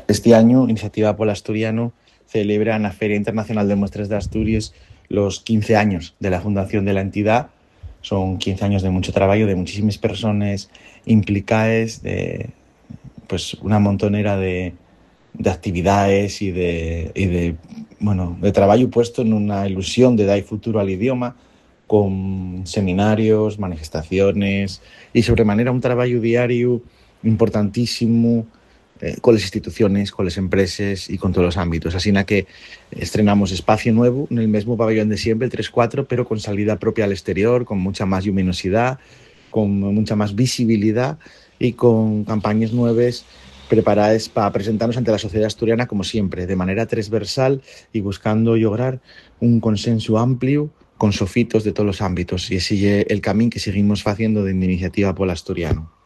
Este año, Iniciativa Polo Asturiano celebra en la Feria Internacional de Muestras de Asturias los 15 años de la fundación de la entidad. Son 15 años de mucho trabajo, de muchísimas personas implicadas, de pues, una montonera de actividades de trabajo puesto en una ilusión de dar futuro al idioma, con seminarios, manifestaciones y sobremanera un trabajo diario importantísimo con las instituciones, con las empresas y con todos los ámbitos. Así que estrenamos espacio nuevo en el mismo pabellón de siempre, el 3-4, pero con salida propia al exterior, con mucha más luminosidad, con mucha más visibilidad y con campañas nuevas preparadas para presentarnos ante la sociedad asturiana como siempre, de manera transversal y buscando lograr un consenso amplio con sofitos de todos los ámbitos. Y ese es el camino que seguimos haciendo de Iniciativa Polo Asturiano.